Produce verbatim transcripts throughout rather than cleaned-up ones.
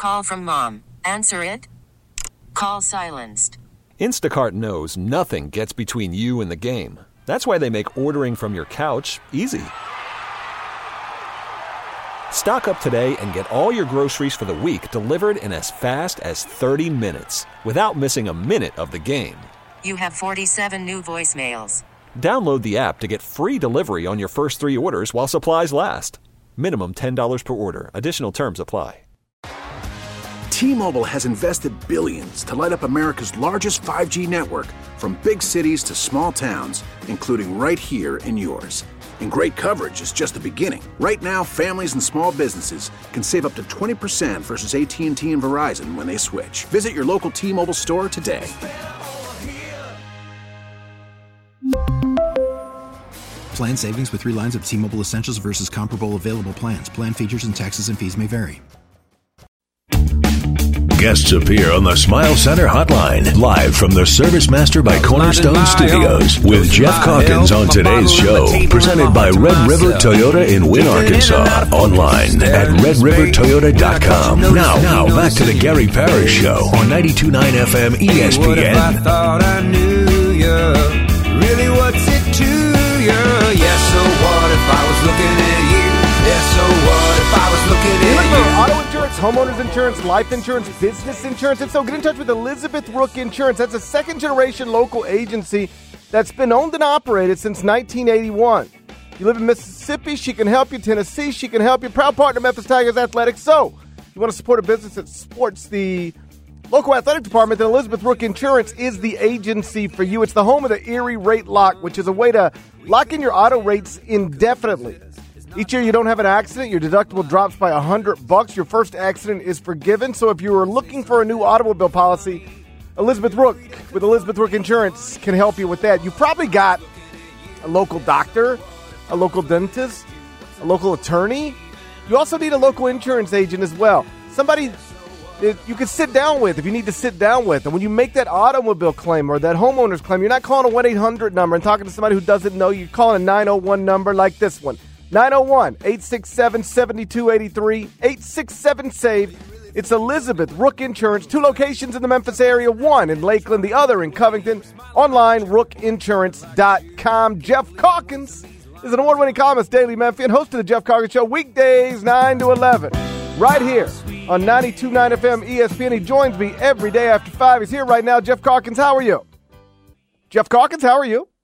Call from mom. Answer it. Call silenced. Instacart knows nothing gets between you and the game. That's why they make ordering from your couch easy. Stock up today and get all your groceries for the week delivered in as fast as thirty minutes without missing a minute of the game. You have forty-seven new voicemails. Download the app to get free delivery on your first three orders while supplies last. Minimum ten dollars per order. Additional terms apply. T-Mobile has invested billions to light up America's largest five G network, from big cities to small towns, including right here in yours. And great coverage is just the beginning. Right now, families and small businesses can save up to twenty percent versus A T and T and Verizon when they switch. Visit your local T-Mobile store today. Plan savings with three lines of T-Mobile Essentials versus comparable available plans. Plan features and taxes and fees may vary. Guests appear on the Smile Center Hotline, live from the Service Master by Cornerstone Studios, with Jeff Calkins on today's show, presented by Red River Toyota in Wynn, Arkansas. Online at red river toyota dot com. Now, now back to the Gary Parrish Show on ninety-two point nine F M E S P N. What if I thought I knew you? Really, what's it to you? Yes, so what if I was looking at you? Yes, so what if I was looking at you? Looking for auto insurance, homeowners insurance, life insurance, business insurance? If so, get in touch with Elizabeth Rook Insurance. That's a second-generation local agency that's been owned and operated since nineteen eighty-one. You live in Mississippi, she can help you. Tennessee, she can help you. Proud partner, Memphis Tigers Athletics. So, you want to support a business that supports the local athletic department, then Elizabeth Rook Insurance is the agency for you. It's the home of the Erie Rate Lock, which is a way to lock in your auto rates indefinitely. Each year you don't have an accident, your deductible drops by one hundred bucks. Your first accident is forgiven. So if you are looking for a new automobile policy, Elizabeth Rook with Elizabeth Rook Insurance can help you with that. You've probably got a local doctor, a local dentist, a local attorney. You also need a local insurance agent as well. Somebody that you can sit down with if you need to sit down with. And when you make that automobile claim or that homeowner's claim, you're not calling a one eight hundred number and talking to somebody who doesn't know. You're calling a nine oh one number like this one. nine oh one, eight six seven, seven two eight three, eight six seven, SAVE. It's Elizabeth Rook Insurance. Two locations in the Memphis area, one in Lakeland, the other in Covington. Online, rook insurance dot com. Jeff Calkins is an award-winning columnist, Daily Memphian, host of the Jeff Calkins Show, weekdays nine to eleven, right here on ninety-two point nine F M E S P N. He joins me every day after five. He's here right now. Jeff Calkins, how are you? Jeff Calkins, how are you?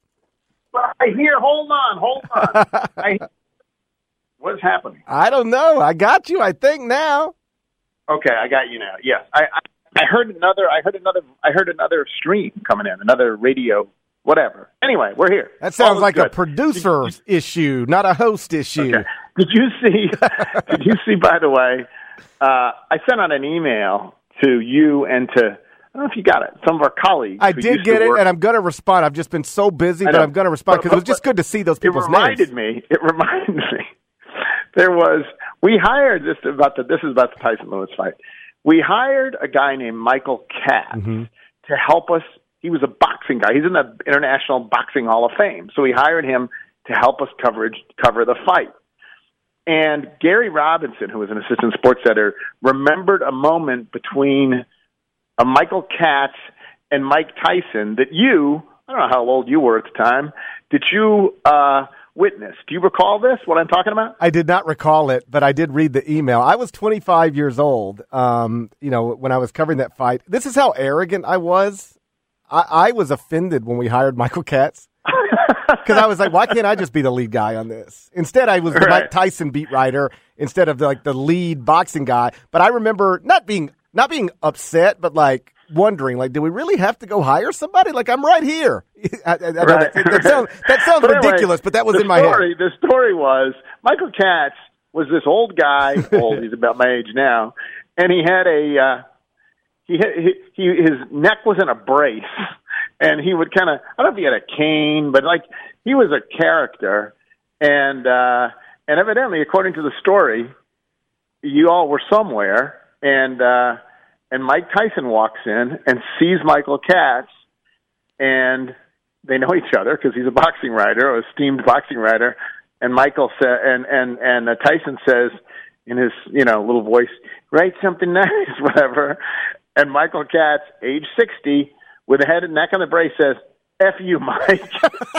I hear, hold on, hold on. I What's happening? I don't know. I got you, I think, now. Okay, I got you now. Yes. I, I, I heard another I heard another I heard another stream coming in, another radio whatever. Anyway, we're here. That sounds like good. a producer did, issue, not a host issue. Okay. Did you see did you see by the way, uh, I sent out an email to you and to I don't know if you got it. Some of our colleagues. I did get it, and I'm going to respond. I've just been so busy, but I'm going to respond because it was just good to see those people's names. It reminded names. me. It reminded me. There was, we hired, this about the, this is about the Tyson Lewis fight. We hired a guy named Michael Katz mm-hmm. to help us. He was a boxing guy. He's in the International Boxing Hall of Fame. So we hired him to help us coverage, cover the fight. And Gary Robinson, who was an assistant sports editor, remembered a moment between a Michael Katz and Mike Tyson that you, I don't know how old you were at the time, did you uh, witness? Do you recall this, what I'm talking about? I did not recall it, but I did read the email. I was twenty-five years old, um, you know, when I was covering that fight. This is how arrogant I was. I, I was offended when we hired Michael Katz. Because I was like, why can't I just be the lead guy on this? Instead, I was the right. Mike Tyson beat writer instead of the, like the lead boxing guy. But I remember not being not being upset, but like wondering, like, do we really have to go hire somebody? Like, I'm right here. I, I, I, right. that, that sounds, that sounds but ridiculous, anyway, but that was in my story, head. The story was Michael Katz was this old guy, old, he's about my age now, and he had a uh, he, had, he he his neck was in a brace. And he would kind of, I don't know if he had a cane, but like he was a character. And uh, and evidently, according to the story, you all were somewhere. And uh, and Mike Tyson walks in and sees Michael Katz. And they know each other because he's a boxing writer, an esteemed boxing writer. And Michael sa- and, and, and uh, Tyson says, in his, you know, little voice, write something nice, whatever. And Michael Katz, age sixty, with a head and neck on the brace, says, F you, Mike.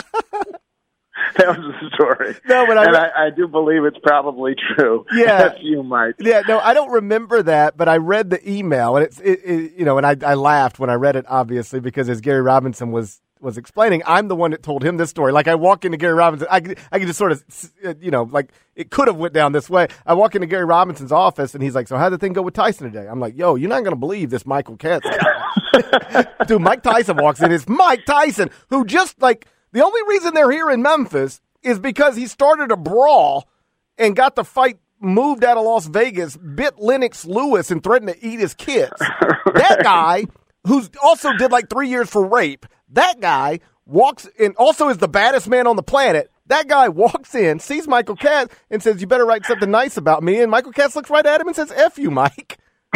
That was the story. No, but I, and I, I do believe it's probably true. Yeah. F you, Mike. Yeah, no, I don't remember that, but I read the email, and it's, it, it, you know, and I, I laughed when I read it, obviously, because as Gary Robinson was was explaining, I'm the one that told him this story. Like, I walk into Gary Robinson, I could, I could just sort of, you know, like, it could have went down this way. I walk into Gary Robinson's office, and he's like, so how'd the thing go with Tyson today? I'm like, yo, you're not going to believe this Michael Katz guy. Dude, Mike Tyson walks in. It's Mike Tyson, who just, like, the only reason they're here in Memphis is because he started a brawl and got the fight moved out of Las Vegas, bit Lennox Lewis, and threatened to eat his kids. That guy, who's also did like three years for rape, that guy walks in, also is the baddest man on the planet. That guy walks in, sees Michael Katz, and says, you better write something nice about me. And Michael Katz looks right at him and says, F you, Mike.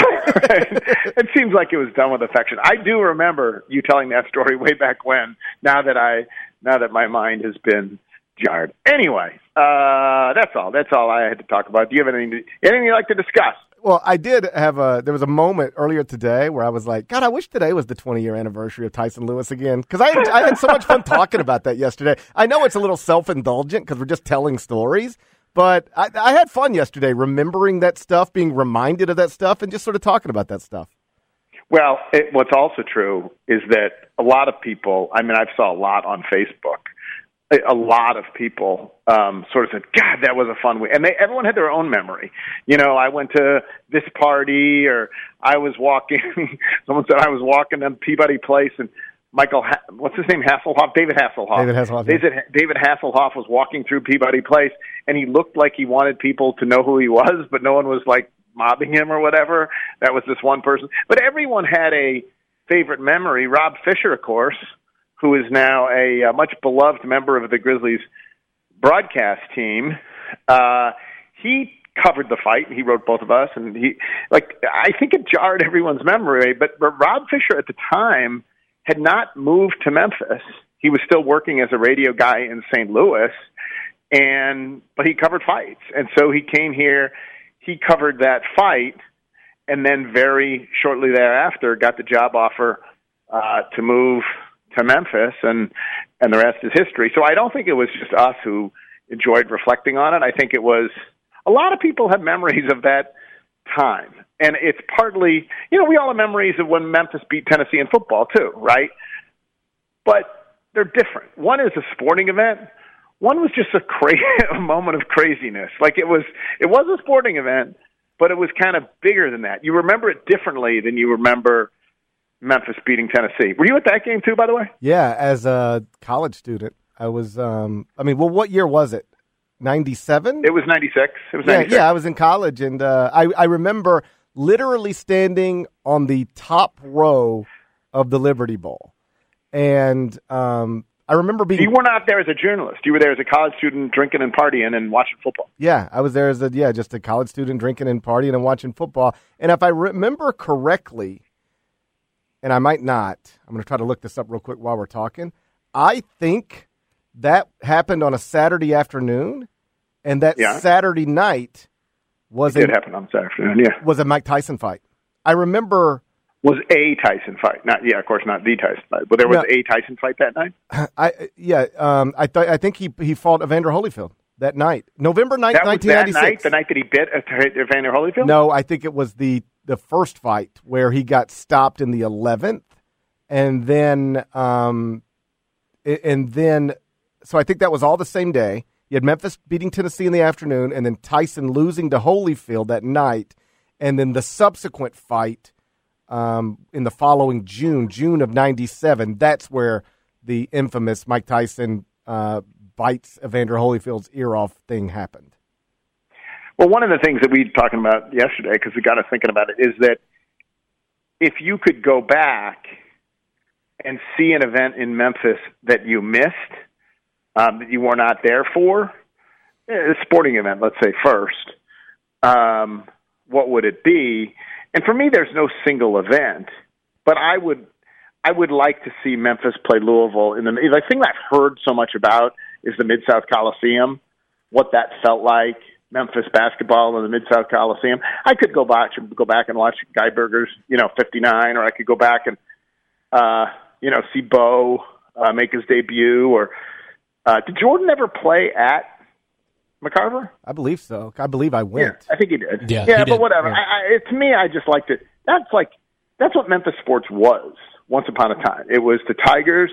It seems like it was done with affection. I do remember you telling that story way back when, now that I, now that my mind has been jarred. Anyway, uh, that's all. That's all I had to talk about. Do you have anything, anything you'd like to discuss? Well, I did have a, there was a moment earlier today where I was like, God, I wish today was the twenty-year anniversary of Tyson Lewis again. Because I, I had so much fun talking about that yesterday. I know it's a little self-indulgent because we're just telling stories, but I, I had fun yesterday remembering that stuff, being reminded of that stuff, and just sort of talking about that stuff. Well, it, what's also true is that a lot of people, I mean, I saw a lot on Facebook, a lot of people um, sort of said, God, that was a fun week. And they, everyone had their own memory. You know, I went to this party, or I was walking, someone said I was walking on Peabody Place, and Michael, what's his name, Hasselhoff? David Hasselhoff. David Hasselhoff. David, David Hasselhoff was walking through Peabody Place, and he looked like he wanted people to know who he was, but no one was, like, mobbing him or whatever. That was this one person. But everyone had a favorite memory. Rob Fisher, of course, who is now a, a much beloved member of the Grizzlies broadcast team. Uh, he covered the fight, and he wrote both of us, and he, like, I think it jarred everyone's memory, but, but Rob Fisher at the time had not moved to Memphis. He was still working as a radio guy in Saint Louis, and, but he covered fights. And so he came here, he covered that fight, and then very shortly thereafter got the job offer uh, to move to Memphis, and and the rest is history. So I don't think it was just us who enjoyed reflecting on it. I think it was a lot of people have memories of that time. And it's partly, you know, we all have memories of when Memphis beat Tennessee in football too, right? But they're different. One is a sporting event. One was just a crazy a moment of craziness. Like it was it was a sporting event, but it was kind of bigger than that. You remember it differently than you remember Memphis beating Tennessee. Were you at that game too, by the way? Yeah, as a college student. I was, um, I mean, well, what year was it? ninety-seven? It was ninety-six. It was yeah, ninety-six. Yeah, I was in college, and uh, I, I remember literally standing on the top row of the Liberty Bowl. And um, I remember being... You were not there as a journalist. You were there as a college student drinking and partying and watching football. Yeah, I was there as a, yeah, just a college student drinking and partying and watching football. And if I remember correctly, and I might not, I'm going to try to look this up real quick while we're talking, I think that happened on a Saturday afternoon, and that yeah. Saturday night was it did a, happen on Saturday afternoon, yeah. was a Mike Tyson fight. I remember... Was a Tyson fight. Not yeah, of course not the Tyson fight, but there was no, a Tyson fight that night? I Yeah, um, I th- I think he he fought Evander Holyfield that night. November ninth, nineteen ninety-six. That night, the night that he bit Evander Holyfield? No, I think it was the, the first fight where he got stopped in the eleventh, and then... Um, And then, so I think that was all the same day. You had Memphis beating Tennessee in the afternoon, and then Tyson losing to Holyfield that night, and then the subsequent fight um, in the following June, June of ninety-seven. That's where the infamous Mike Tyson uh, bites Evander Holyfield's ear off thing happened. Well, one of the things that we were talking about yesterday, because we got us thinking about it, is that if you could go back and see an event in Memphis that you missed, um, that you were not there for, a sporting event, let's say first, um, what would it be? And for me, there's no single event, but I would I would like to see Memphis play Louisville. In the, the thing I've heard so much about is the Mid-South Coliseum, what that felt like, Memphis basketball in the Mid-South Coliseum. I could go back go back and watch Guy Berger's, you know, fifty-nine, or I could go back and, uh, you know, see Bo uh, make his debut. Or uh, did Jordan ever play at McCarver? I believe so. I believe I went. Yeah, I think he did. Yeah, yeah he but did. whatever. Yeah. I, I, to me, I just liked it. That's like that's what Memphis sports was once upon a time. It was the Tigers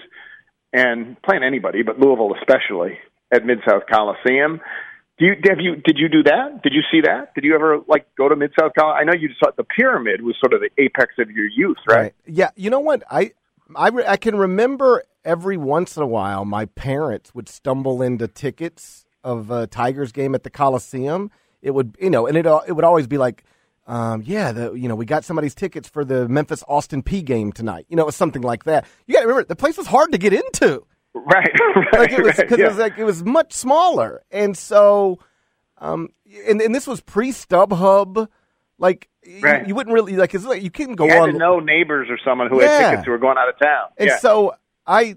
and playing anybody, but Louisville especially, at Mid-South Coliseum. Do you have you did you do that? Did you see that? Did you ever like go to Mid-South Coliseum? I know you saw the Pyramid was sort of the apex of your youth, right? Right. Yeah. You know what? I I, re- I can remember every once in a while my parents would stumble into tickets of a Tigers game at the Coliseum. It would, you know, and it it would always be like, um, yeah, the you know, we got somebody's tickets for the Memphis Austin P game tonight. You know, it was something like that. You got to remember, the place was hard to get into. Right, right, like it was because right, yeah. it was like it was much smaller, and so, um, and and this was pre StubHub, like right. you, you wouldn't really like it's like you couldn't go you had on. to know neighbors or someone who Yeah. had tickets who were going out of town, and yeah. so I,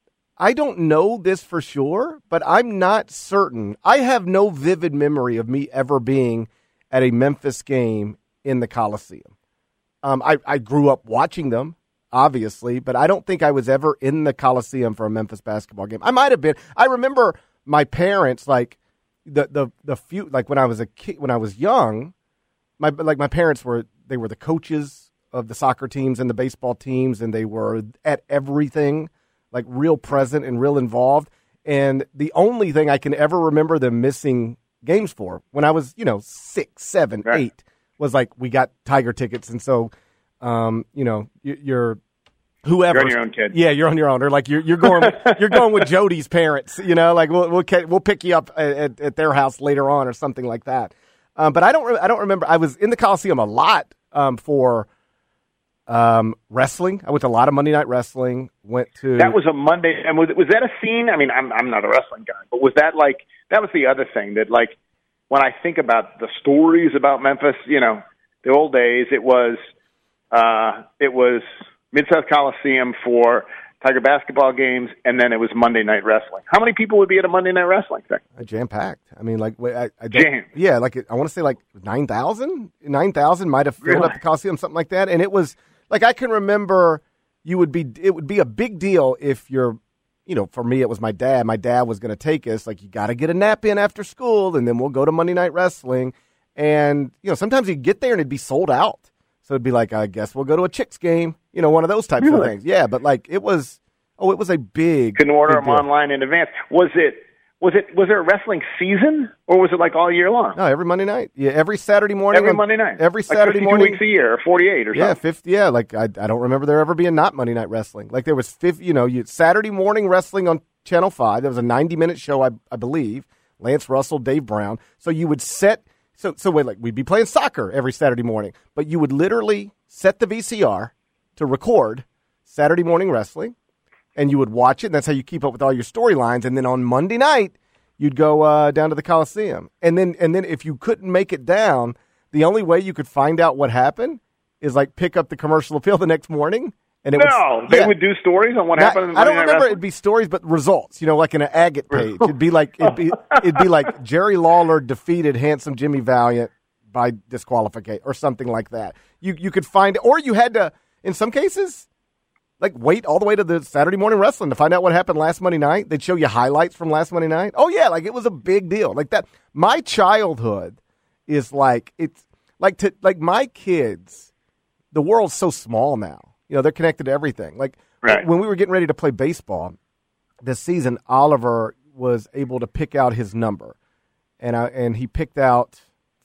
I don't know this for sure, but I'm not certain. I have no vivid memory of me ever being at a Memphis game in the Coliseum. Um, I I grew up watching them, obviously, but I don't think I was ever in the Coliseum for a Memphis basketball game. I might have been. I remember my parents, like the the the few, like when I was a kid, when I was young, my like my parents were they were the coaches of the soccer teams and the baseball teams, and they were at everything, like real present and real involved. And the only thing I can ever remember them missing games for, when I was, you know, six, seven, Right. eight, was like we got Tiger tickets, and so. Um, you know, you, you're whoever. You're on your own, kid. Yeah, you're on your own. Or like you're you're going you're going with Jody's parents. You know, like we'll we'll ca- we'll pick you up at, at their house later on or something like that. Um, but I don't re- I don't remember. I was in the Coliseum a lot um, for um, wrestling. I went to a lot of Monday Night Wrestling. Went to That was a Monday, and was was that a scene? I mean, I'm I'm not a wrestling guy, but was that like that was the other thing that like when I think about the stories about Memphis, you know, the old days, it was uh, it was Mid-South Coliseum for Tiger basketball games, and then it was Monday Night Wrestling. How many people would be at a Monday Night Wrestling thing? jam packed. I mean, like wait, I, I don't, Jam. yeah, like I want to say like nine thousand, nine thousand might have filled Really? up the Coliseum, something like that. And it was like I can remember you would be. It would be a big deal if you're, you know, for me it was my dad. My dad was going to take us. Like you got to get a nap in after school, and then we'll go to Monday Night Wrestling. And you know, sometimes you get there and it'd be sold out. So it'd be like, I guess we'll go to a Chicks game, you know, one of those types Really? of things. Yeah, but like it was. Oh, it was a big. Couldn't order big them deal. online in advance. Was it? Was it? Was there a wrestling season, or was it like all year long? No, every Monday night. Yeah, every Saturday morning. Every on- Monday night. Every Like Saturday fifty-two morning. weeks a year, or forty-eight, or Yeah, something. fifty. Yeah, like I, I don't remember there ever being not Monday Night Wrestling. Like there was fifty. You know, you Saturday morning wrestling on Channel Five. There was a ninety-minute show, I, I believe. Lance Russell, Dave Brown. So you would set. So so wait, like we'd be playing soccer every Saturday morning, but you would literally set the V C R to record Saturday morning wrestling. And you would watch it, and that's how you keep up with all your storylines. And then on Monday night, you'd go uh, down to the Coliseum. And then, and then if you couldn't make it down, the only way you could find out what happened is like pick up the commercial appeal the next morning. And it No, would, they yeah. would do stories on what Not- happened. In I don't Monday Night remember Wrestling? it'd be stories, but results. You know, like in an agate page, it'd be like it'd be it'd be like Jerry Lawler defeated handsome Jimmy Valiant by disqualification or something like that. You you could find, or you had to, in some cases, like wait all the way to the Saturday morning wrestling to find out what happened last Monday night. They'd show you highlights from last Monday night. Oh yeah, like it was a big deal. Like that. My childhood is like it's like to like my kids. The world's so small now. You know, they're connected to everything. Like Right. when we were getting ready to play baseball this season, Oliver was able to pick out his number, and I and he picked out,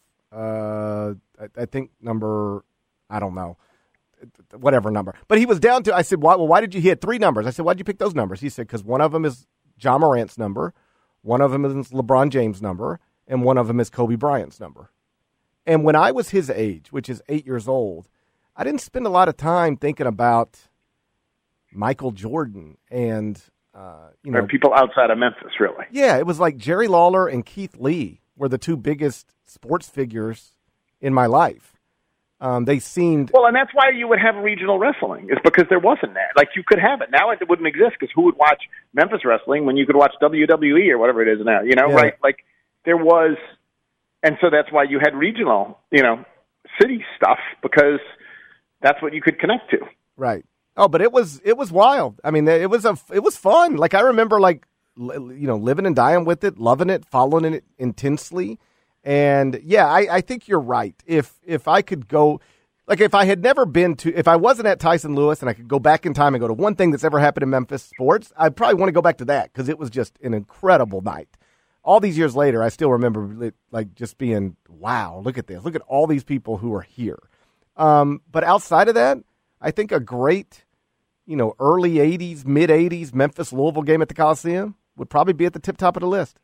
uh, I, I think number, I don't know. Whatever number. But he was down to, I said, why, well, why did you, he had three numbers. I said, why'd you pick those numbers? He said, because one of them is John Morant's number, one of them is LeBron James' number, and one of them is Kobe Bryant's number. And when I was his age, which is eight years old, I didn't spend a lot of time thinking about Michael Jordan and, uh, you know. Or people outside of Memphis, really. Yeah, it was like Jerry Lawler and Keith Lee were the two biggest sports figures in my life. Um, they seemed Well, and that's why you would have regional wrestling, is because there wasn't that. Like, you could have it. Now it wouldn't exist, because who would watch Memphis wrestling when you could watch W W E or whatever it is now, you know, Yeah. right? Like, there was, And so that's why you had regional, you know, city stuff, because that's what you could connect to. Right. Oh, but it was it was wild. I mean, it was a it was fun. Like I remember, like you know, living and dying with it, loving it, following it intensely. And yeah, I, I think you're right. If if I could go, like if I had never been to, if I wasn't at Tyson Lewis and I could go back in time and go to one thing that's ever happened in Memphis sports, I'd probably want to go back to that because it was just an incredible night. All these years later, I still remember it, like just being, wow, look at this. Look at all these people who are here. Um, but outside of that, I think a great, you know, early eighties, mid eighties Memphis Louisville game at the Coliseum would probably be at the tip top of the list.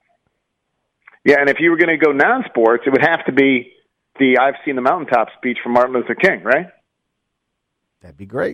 Yeah, and if you were going to go non-sports, it would have to be the I've Seen the Mountaintop speech from Martin Luther King, right? That'd be great.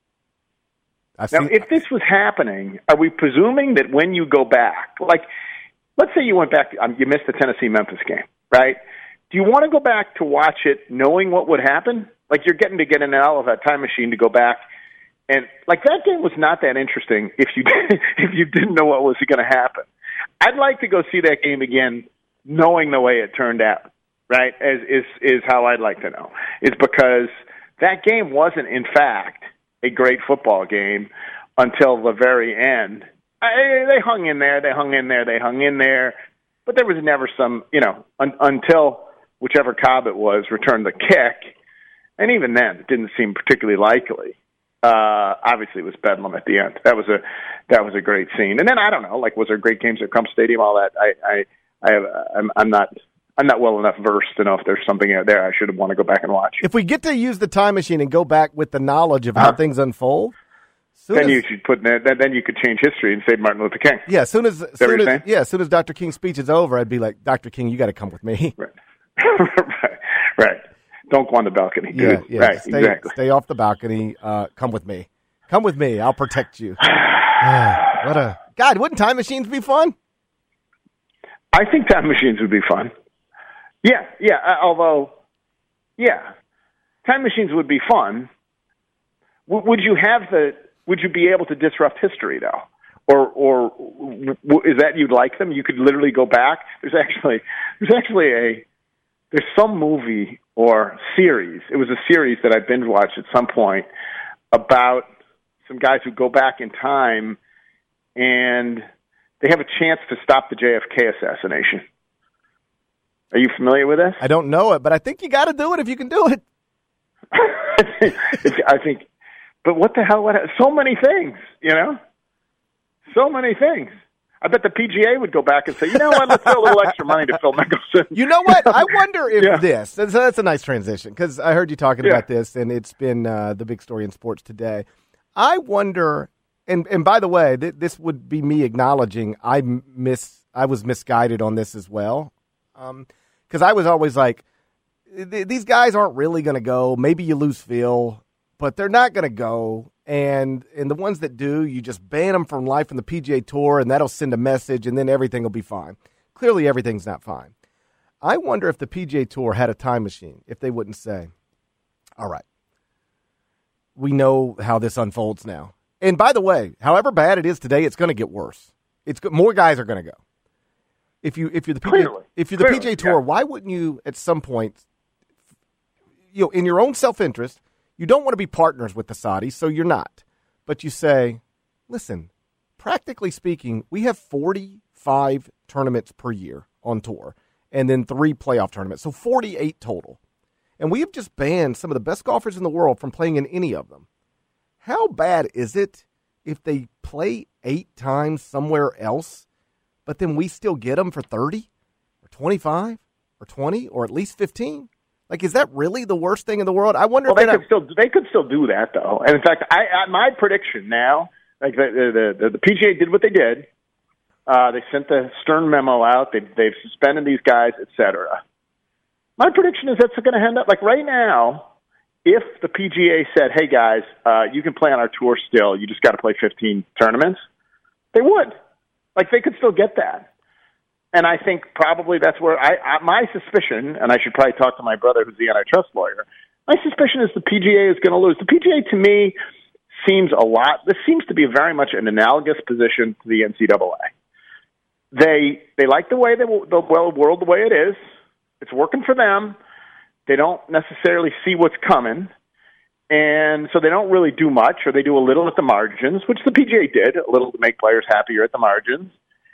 I've now, seen... if this was happening, are we presuming that when you go back, like, let's say you went back, um, you missed the Tennessee-Memphis game, right? Do you want to go back to watch it knowing what would happen? Like, you're getting to get in all of that time machine to go back. And, like, that game was not that interesting if you if you didn't know what was going to happen. I'd like to go see that game again knowing the way it turned out, right, As, is is how I'd like to know. Is because that game wasn't, in fact, a great football game until the very end. I, they hung in there, they hung in there, they hung in there, but there was never some, you know, un, until whichever Cobb it was returned the kick, and even then it didn't seem particularly likely. Uh, obviously, it was bedlam at the end. That was a that was a great scene. And then I don't know, like, was there great games at Crump Stadium? All that. I I, I have, I'm, I'm not I'm not well enough versed to know if there's something out there I should want to go back and watch. If we get to use the time machine and go back with the knowledge of how uh-huh. things unfold, then as, you should put then then you could change history and save Martin Luther King. Yeah, as soon as, soon as yeah, as soon as Doctor King's speech is over, I'd be like, Doctor King, you got to come with me. Right. right. Right. Don't go on the balcony, dude. Yeah, yeah. Right, stay, exactly. Stay off the balcony. Uh, come with me. Come with me. I'll protect you. uh, what a God! Wouldn't time machines be fun? I think time machines would be fun. Yeah, yeah. Uh, although, yeah, time machines would be fun. W- would you have the? Would you be able to disrupt history though? Or, or w- is that you'd like them? You could literally go back. There's actually, there's actually a. There's some movie or series. It was a series that I binge watched at some point about some guys who go back in time and they have a chance to stop the J F K assassination. Are you familiar with this? I don't know it, but I think you got to do it if you can do it. I think, but what the hell? What, so many things, you know? So many things. I bet the P G A would go back and say, you know what, let's throw a little extra money to Phil Mickelson. You know what? I wonder if yeah. this, so that's a nice transition, because I heard you talking yeah. about this, and it's been uh, the big story in sports today. I wonder, and and by the way, th- this would be me acknowledging I miss, I was misguided on this as well, because um, I was always like, th- these guys aren't really going to go. Maybe you lose Phil, but they're not going to go. And and the ones that do, you just ban them from life from the P G A Tour, and that'll send a message, and then everything will be fine. Clearly, everything's not fine. I wonder if the P G A Tour had a time machine, if they wouldn't say, all right, we know how this unfolds now. And by the way, however bad it is today, it's going to get worse. It's more guys are going to go. If you if you're the P G A, Clearly. if you're the Clearly, P G A Tour, yeah. why wouldn't you at some point, you know, in your own self-interest, you don't want to be partners with the Saudis, so you're not. But you say, listen, practically speaking, we have forty-five tournaments per year on tour and then three playoff tournaments, so forty-eight total. And we have just banned some of the best golfers in the world from playing in any of them. How bad is it if they play eight times somewhere else, but then we still get them for thirty or twenty-five or twenty or at least fifteen? Like, is that really the worst thing in the world? I wonder well, if they could not... still they could still do that though. And in fact, I, I my prediction now, like the the, the the P G A did what they did. Uh, they sent the Stern memo out. They they've suspended these guys, et cetera. My prediction is that's going to end up like right now. If the P G A said, "Hey guys, uh, you can play on our tour still. You just got to play fifteen tournaments," they would. Like they could still get that. And I think probably that's where I, I my suspicion, and I should probably talk to my brother who's the antitrust lawyer, my suspicion is the P G A is going to lose. The P G A, to me, seems a lot, this seems to be very much an analogous position to the N C double A. They they like the way they, the world the way it is. It's working for them. They don't necessarily see what's coming, and so they don't really do much, or they do a little at the margins, which the P G A did, a little to make players happier at the margins.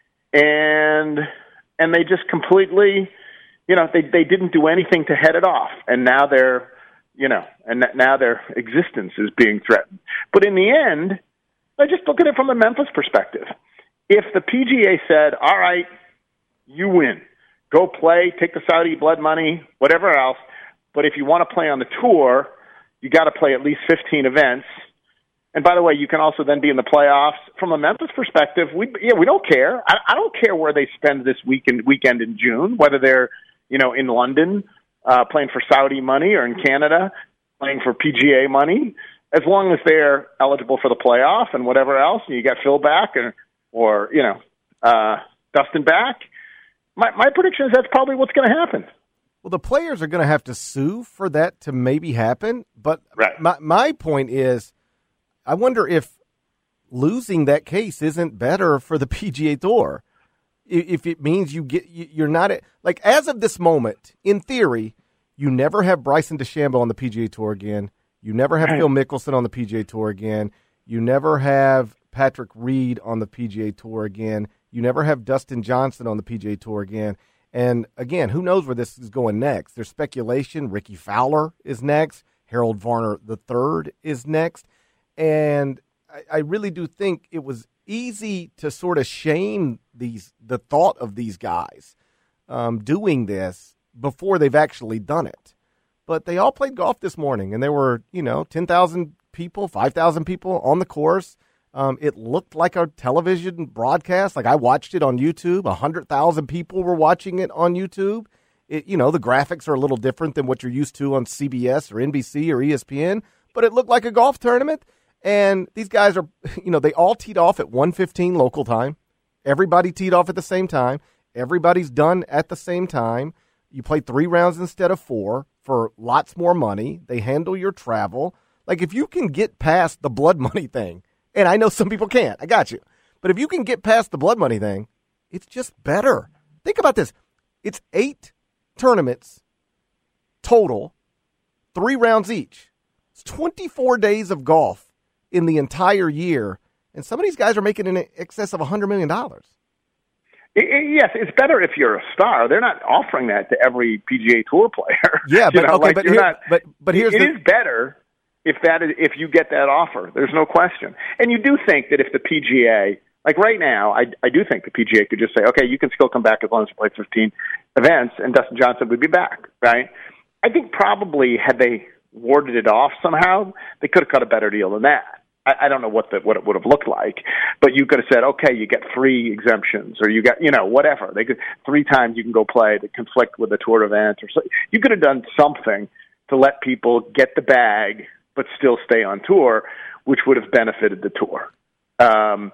And and they just completely, you know, they they didn't do anything to head it off, and now they're, you know, and now their existence is being threatened. But in the end, I just look at it from a Memphis perspective. If the P G A said, all right, you win, go play, take the Saudi blood money, whatever else, but if you want to play on the tour, you got to play at least fifteen events. And by the way, you can also then be in the playoffs. From a Memphis perspective, we yeah we don't care. I, I don't care where they spend this weekend weekend in June, whether they're, you know, in London uh, playing for Saudi money or in Canada playing for P G A money, as long as they're eligible for the playoff and whatever else, and you got Phil back or or you know uh, Dustin back. My my prediction is that's probably what's going to happen. Well, the players are going to have to sue for that to maybe happen. But right. my my point is, I wonder if losing that case isn't better for the P G A Tour. If it means you get you're not at, like, as of this moment, in theory, you never have Bryson DeChambeau on the P G A Tour again. You never have right. Phil Mickelson on the P G A Tour again. You never have Patrick Reed on the P G A Tour again. You never have Dustin Johnson on the P G A Tour again. And, again, who knows where this is going next? There's speculation. Ricky Fowler is next. Harold Varner the third is next. And I, I really do think it was easy to sort of shame these the thought of these guys um, doing this before they've actually done it. But they all played golf this morning, and there were, you know, ten thousand people, five thousand people on the course. Um, it looked like a television broadcast. Like, I watched it on YouTube. one hundred thousand people were watching it on YouTube. It, you know, the graphics are a little different than what you're used to on C B S or N B C or E S P N, but it looked like a golf tournament. And these guys are, you know, they all teed off at one fifteen local time. Everybody teed off at the same time. Everybody's done at the same time. You play three rounds instead of four for lots more money. They handle your travel. Like, if you can get past the blood money thing, and I know some people can't, I got you. But if you can get past the blood money thing, it's just better. Think about this. It's eight tournaments total, three rounds each. It's twenty-four days of golf in the entire year, and some of these guys are making in excess of one hundred million dollars. Yes, it's better if you're a star. They're not offering that to every P G A Tour player. Yeah, but you know, okay, like but, you're here, not, but but here's it the, is better if that is if you get that offer. There's no question. And you do think that if the P G A, like right now, I I do think the P G A could just say, okay, you can still come back as long as you play fifteen events, and Dustin Johnson would be back, right? I think probably had they warded it off somehow, they could have cut a better deal than that. I don't know what the, what it would have looked like, but you could have said, okay, you get three exemptions, or you got, you know, whatever. They could three times you can go play that conflict with the tour event, or so. You could have done something to let people get the bag but still stay on tour, which would have benefited the tour. Um,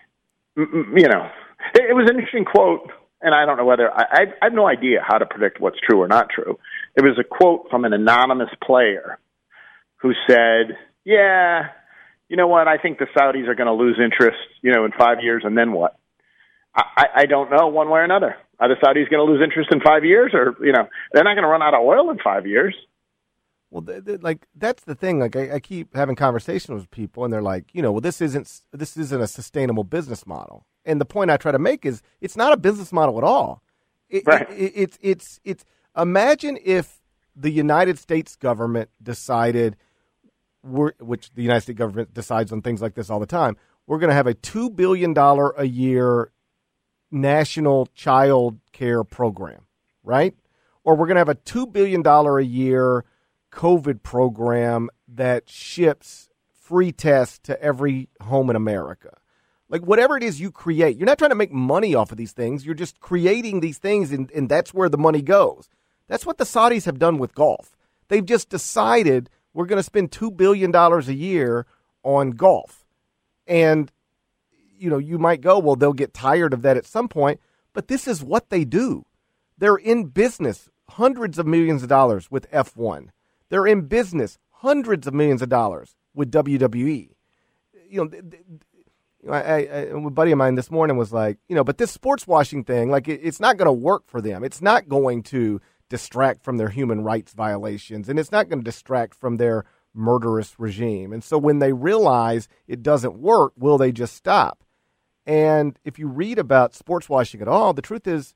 you know, it, it was an interesting quote, and I don't know whether I, I, I have no idea how to predict what's true or not true. It was a quote from an anonymous player who said, "Yeah, you know what? I think the Saudis are going to lose interest, you know, in five years, and then what? I, I don't know one way or another. Are the Saudis going to lose interest in five years, or, you know, they're not going to run out of oil in five years?" Well, th- th- like, that's the thing. Like, I, I keep having conversations with people, and they're like, you know, well, this isn't this isn't a sustainable business model. And the point I try to make is, it's not a business model at all. It, right. It, it, it's it's it's. Imagine if the United States government decided. We're, which the United States government decides on things like this all the time, we're going to have a two billion dollars a year national child care program, right? Or we're going to have a two billion dollars a year COVID program that ships free tests to every home in America. Like, whatever it is you create, you're not trying to make money off of these things. You're just creating these things, and, and that's where the money goes. That's what the Saudis have done with golf. They've just decided, we're going to spend two billion dollars a year on golf. And, you know, you might go, well, they'll get tired of that at some point, but this is what they do. They're in business hundreds of millions of dollars with F one. They're in business hundreds of millions of dollars with W W E. You know, I, I, I, a buddy of mine this morning was like, you know, but this sports washing thing, like, it, it's not going to work for them. It's not going to distract from their human rights violations, and it's not going to distract from their murderous regime. And so when they realize it doesn't work, will they just stop? And if you read about sports washing at all, the truth is,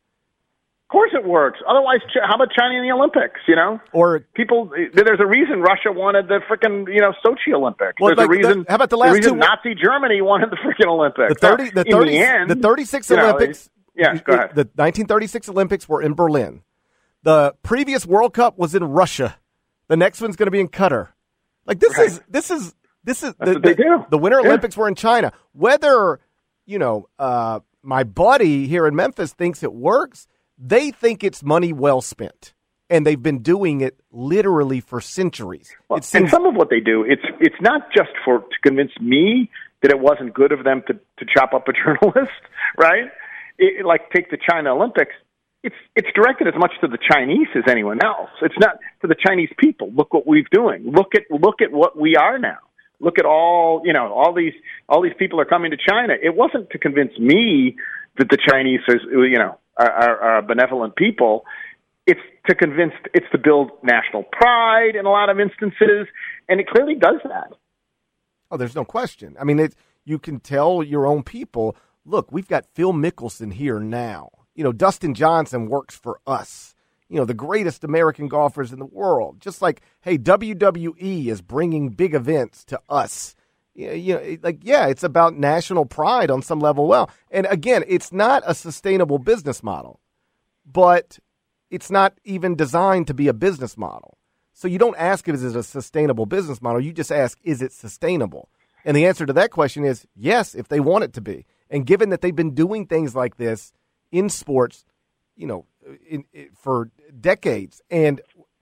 of course it works. Otherwise, how about China in the Olympics, you know? Or people, there's a reason Russia wanted the freaking, you know, Sochi Olympics. Well, there's like a reason, the, how about the last the reason two? Nazi Germany wanted the freaking Olympics. The thirty, the so, thirty, the, end, the thirty-six you know, Olympics. Yeah, go ahead. The nineteen thirty-six Olympics were in Berlin. The previous World Cup was in Russia. The next one's going to be in Qatar. Like this right. is this is this is That's the, what they the, do. the Winter yeah. Olympics were in China. Whether you know, uh, my buddy here in Memphis thinks it works. They think it's money well spent, and they've been doing it literally for centuries. Well, it seems- and some of what they do, it's it's not just for to convince me that it wasn't good of them to, to chop up a journalist, right? It, like take the China Olympics. It's it's directed as much to the Chinese as anyone else. It's not to the Chinese people. Look what we're doing. Look at look at what we are now. Look at all you know. All these all these people are coming to China. It wasn't to convince me that the Chinese is you know. Are, are, are benevolent people. It's to convince, it's to build national pride in a lot of instances, and it clearly does that. Oh, there's no question. I mean, it, you can tell your own people, look, we've got Phil Mickelson here now. You know, Dustin Johnson works for us. You know, the greatest American golfers in the world. Just like, hey, W W E is bringing big events to us. You know, like, yeah, it's about national pride on some level. Well, and again, it's not a sustainable business model, but it's not even designed to be a business model. So you don't ask, is it a sustainable business model? You just ask, is it sustainable? And the answer to that question is yes, if they want it to be. And given that they've been doing things like this in sports, you know, in, in, for decades, and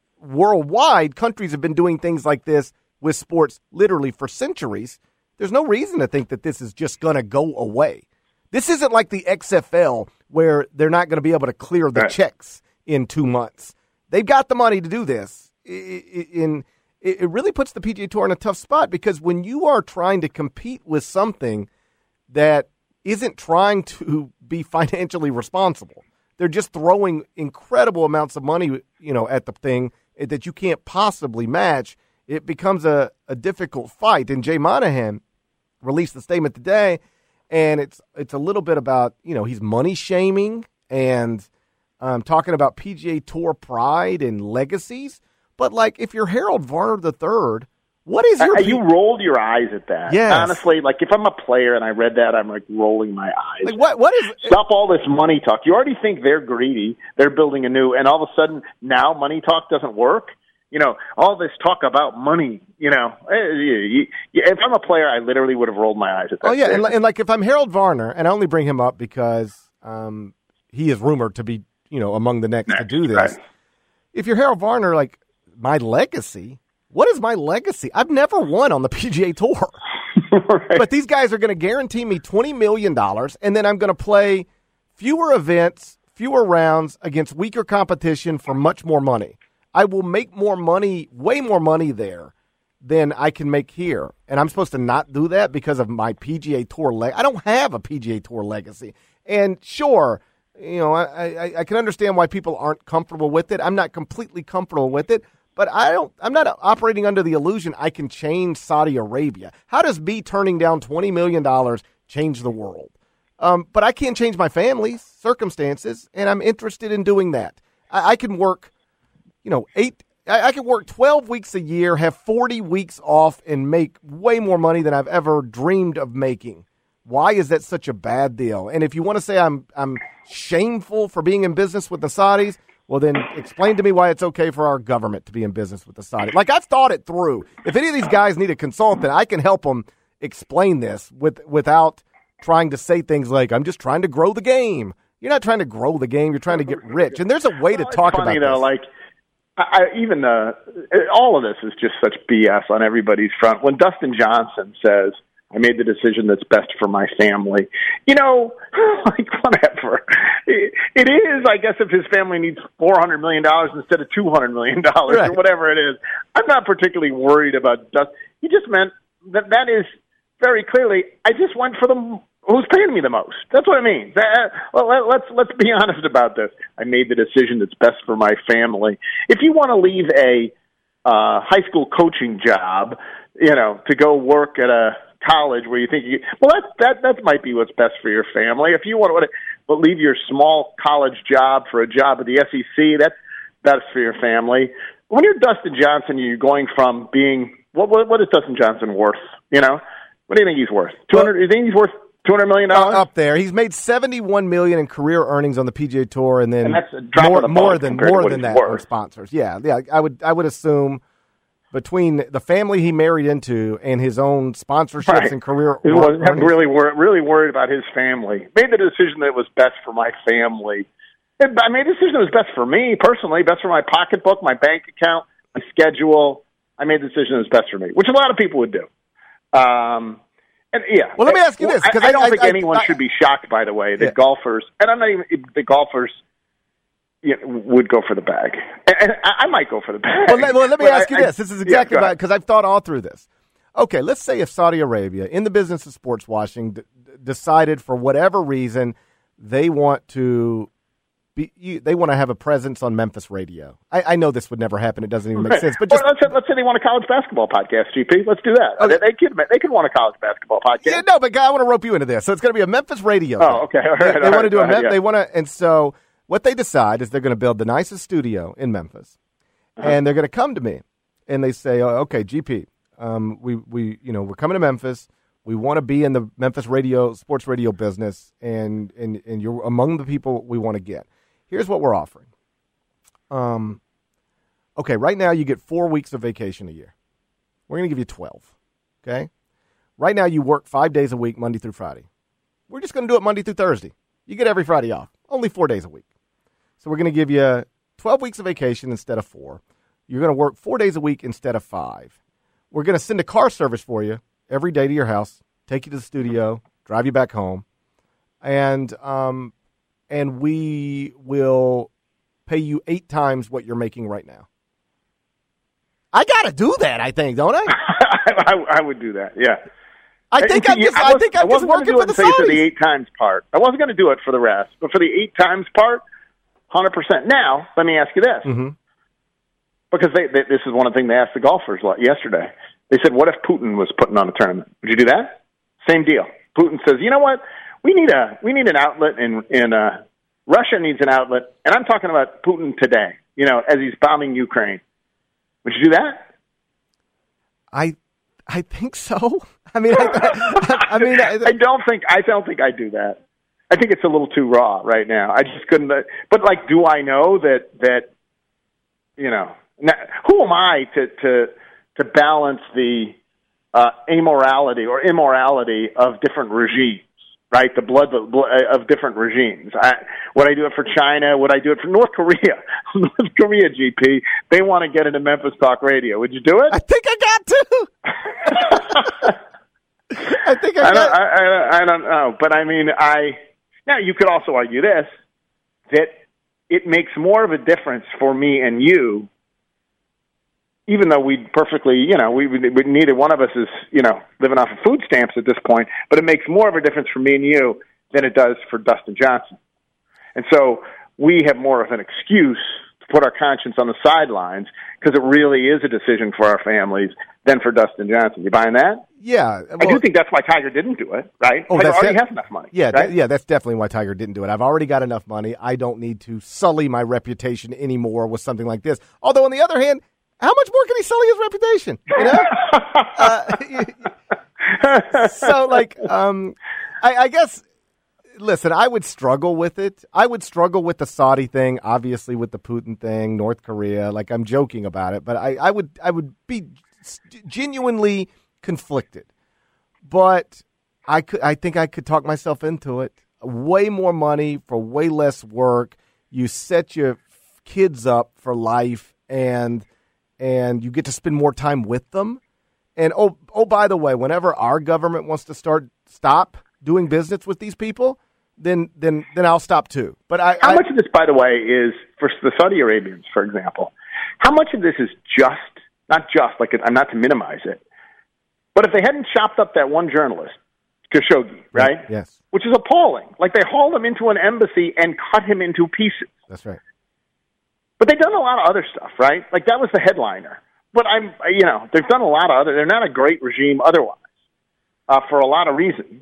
worldwide, countries have been doing things like this with sports literally for centuries, there's no reason to think that this is just going to go away. This isn't like the X F L where they're not going to be able to clear the right. checks in two months. They've got the money to do this. In it really puts the P G A Tour in a tough spot because when you are trying to compete with something that isn't trying to be financially responsible, they're just throwing incredible amounts of money, you know, at the thing that you can't possibly match. It becomes a, a difficult fight. And Jay Monahan released the statement today, and it's it's a little bit about, you know, he's money shaming and um, talking about P G A Tour pride and legacies. But, like, if you're Harold Varner the third, what is your... Uh, you rolled your eyes at that. Yes. Honestly, like, if I'm a player and I read that, I'm, like, rolling my eyes. Like, what? What is... Stop all this money talk. You already think they're greedy. They're building a new... And all of a sudden, now money talk doesn't work? You know, all this talk about money, you know, if I'm a player, I literally would have rolled my eyes at that. Oh, yeah, and, and like if I'm Harold Varner, and I only bring him up because um, he is rumored to be, you know, among the next, next to do this. Right. If you're Harold Varner, like, my legacy, what is my legacy? I've never won on the P G A Tour. Right. But these guys are going to guarantee me twenty million dollars, and then I'm going to play fewer events, fewer rounds against weaker competition for much more money. I will make more money, way more money there than I can make here. And I'm supposed to not do that because of my P G A Tour leg. I don't have a P G A Tour legacy. And sure, you know, I, I, I can understand why people aren't comfortable with it. I'm not completely comfortable with it, but I don't, I'm not operating under the illusion I can change Saudi Arabia. How does me turning down twenty million dollars change the world? Um, but I can't change my family's circumstances, and I'm interested in doing that. I, I can work... You know, eight. I, I could work twelve weeks a year, have forty weeks off, and make way more money than I've ever dreamed of making. Why is that such a bad deal? And if you want to say I'm I'm shameful for being in business with the Saudis, well, then explain to me why it's okay for our government to be in business with the Saudis. Like, I've thought it through. If any of these guys need a consultant, I can help them explain this with without trying to say things like, I'm just trying to grow the game. You're not trying to grow the game. You're trying to get rich. And there's a way well, to talk it's funny, about though, this. Like, I, even uh, all of this is just such B S on everybody's front. When Dustin Johnson says, I made the decision that's best for my family, you know, like, whatever. It, it is, I guess, if his family needs four hundred million dollars instead of two hundred million dollars right. or whatever it is. I'm not particularly worried about Dustin. He just meant that that is very clearly, I just went for the who's paying me the most? That's what I mean. That, well, let, let's let's be honest about this. I made the decision that's best for my family. If you want to leave a uh, high school coaching job, you know, to go work at a college where you think you well, that that that might be what's best for your family. If you want to, but leave your small college job for a job at the S E C, that's best for your family. When you're Dustin Johnson, you're going from being what what, what is Dustin Johnson worth? You know, what do you think he's worth? Two hundred? You think he's worth two hundred million dollars? Uh, up there, he's made seventy-one million dollars in career earnings on the P G A Tour, and then and that's a drop more, of the more than more than that worth. on sponsors. Yeah, yeah, I would I would assume between the family he married into and his own sponsorships right. and career he was earnings. really wor- really worried about his family. Made the decision that it was best for my family. It, I made the decision that was best for me personally, best for my pocketbook, my bank account, my schedule. I made the decision that was best for me, which a lot of people would do. Um, and yeah. Well, let me ask you this, because I, I don't I, think I, anyone I, should be shocked, by the way, that yeah. golfers, and I'm not even the golfers. You know, would go for the bag, and, and I, I might go for the bag. Well, let, well, let me but ask I, you this. This is exactly yeah, about because I've thought all through this. Okay, let's say if Saudi Arabia, in the business of sports washing, d- decided for whatever reason they want to be, you, they want to have a presence on Memphis radio. I, I know this would never happen. It doesn't even make right. sense. But just, well, let's, say, let's say they want a college basketball podcast, G P. Let's do that. Okay. They, they could they could want a college basketball podcast. Yeah, no, but I want to rope you into this. So it's going to be a Memphis radio. Oh, okay. All right, they they all want to right, do a ahead, Mem- yeah. they want to, and so. What they decide is they're going to build the nicest studio in Memphis, uh-huh. and they're going to come to me, and they say, oh, "Okay, G P, um, we we you know we're coming to Memphis. We want to be in the Memphis radio sports radio business, and and and you're among the people we want to get. Here's what we're offering. Um, okay, right now you get four weeks of vacation a year. We're going to give you twelve. Okay, right now you work five days a week, Monday through Friday. We're just going to do it Monday through Thursday. You get every Friday off." Only four days a week. So we're going to give you twelve weeks of vacation instead of four. You're going to work four days a week instead of five. We're going to send a car service for you every day to your house, take you to the studio, drive you back home, and um, and we will pay you eight times what you're making right now. I got to do that, I think, don't I? I, I would do that, yeah. I think see, I'm just, I, I think I'm I just working for the Saudis. For the Saudis. eight times part. I wasn't going to do it for the rest, but for the eight times part, one hundred percent. Now, let me ask you this. Mm-hmm. Because they, they, this is one of the things they asked the golfers yesterday. They said, what if Putin was putting on a tournament? Would you do that? Same deal. Putin says, you know what? We need a we need an outlet in, in uh, Russia needs an outlet. And I'm talking about Putin today, you know, as he's bombing Ukraine. Would you do that? I I think so. I mean, I, I, I mean, I, I don't think I don't think I do that. I think it's a little too raw right now. I just couldn't. But like, do I know that that you know? Now, who am I to to to balance the uh, amorality or immorality of different regimes? Right, the blood of different regimes. I, would I do it for China? Would I do it for North Korea? North Korea, G P. They want to get into Memphis Talk Radio. Would you do it? I think I got to. I think I, I, got don't, I, I, I don't know, but I mean, I now you could also argue this that it makes more of a difference for me and you. Even though we perfectly, you know, we, we neither one of us is, you know, living off of food stamps at this point, but it makes more of a difference for me and you than it does for Dustin Johnson. And so we have more of an excuse to put our conscience on the sidelines because it really is a decision for our families than for Dustin Johnson. You buying that? Yeah. Well, I do think that's why Tiger didn't do it, right? Oh, Tiger that's already de- has enough money. Yeah, right? that, yeah, that's definitely why Tiger didn't do it. I've already got enough money. I don't need to sully my reputation anymore with something like this. Although, on the other hand, how much more can he sully his reputation? You know? uh, so, like, um, I, I guess, listen, I would struggle with it. I would struggle with the Saudi thing, obviously with the Putin thing, North Korea. Like, I'm joking about it, but I, I would, I would be genuinely conflicted. But I could, I think I could talk myself into it. Way more money for way less work. You set your kids up for life, and and you get to spend more time with them. And, oh, oh, by the way, whenever our government wants to start stop doing business with these people, then then then I'll stop too. But I, How I, much of this, by the way, is for the Saudi Arabians, for example, how much of this is just, not just, like I'm not to minimize it, but if they hadn't chopped up that one journalist, Khashoggi, right? Right. Yes. Which is appalling. Like, they hauled him into an embassy and cut him into pieces. That's right. But they've done a lot of other stuff, right? Like, that was the headliner. But I'm, you know, they've done a lot of other. They're not a great regime otherwise, uh, for a lot of reasons.